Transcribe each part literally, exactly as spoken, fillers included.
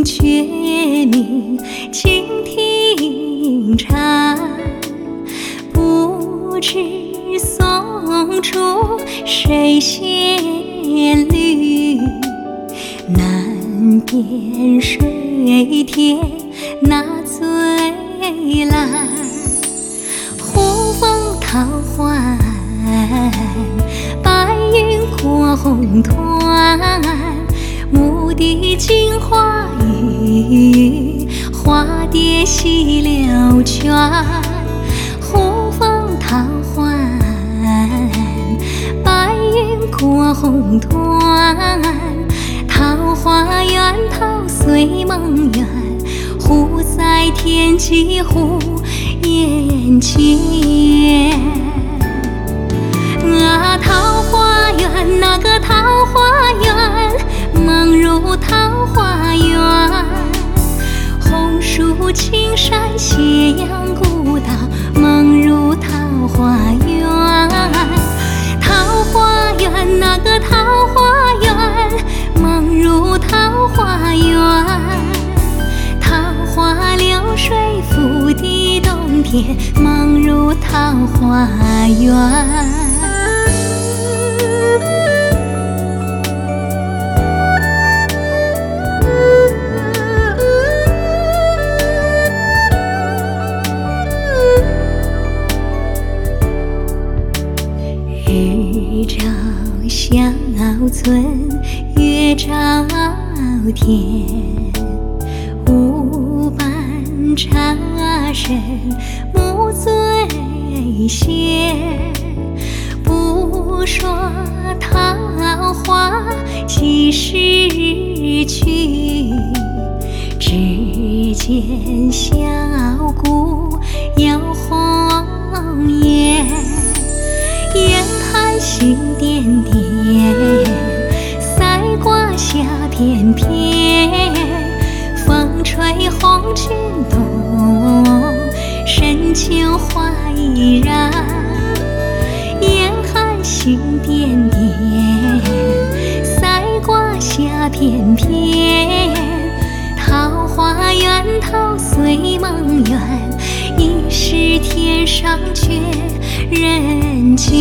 却鸣蜻蜓蝉，不知松竹谁衔缕，南边水天那最蓝，忽风桃花白云过红团，牧笛金花雨，花蝶戏柳泉。忽风桃花白云过红团，桃花源桃随梦远，忽在天际忽眼前。啊，桃花源，那个桃花源，梦如桃花源。红树青山斜阳古道，梦如桃花源。桃花源，那个桃花源，梦如桃花源。桃花流水拂堤洞天，梦如桃花源。日照小村，月照天，无伴茶声暮醉闲。不说桃花几时去，只见小姑摇红颜。眼看星点点，赛挂下翩翩，风吹红裙动，深秋花依然。眼看星点点，赛挂下翩翩，桃花源桃随梦远，疑是天上缺人间。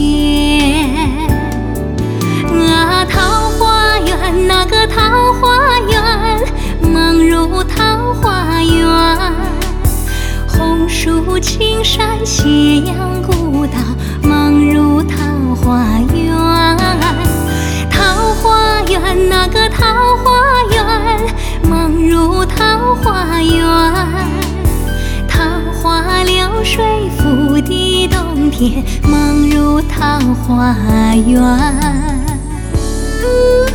啊，桃花源，那个桃花源，梦如桃花源。红树青山斜阳古道，梦如桃花源。桃花源，那个桃花源，梦如桃花源。桃花流水拂堤洞天，梦如桃花源。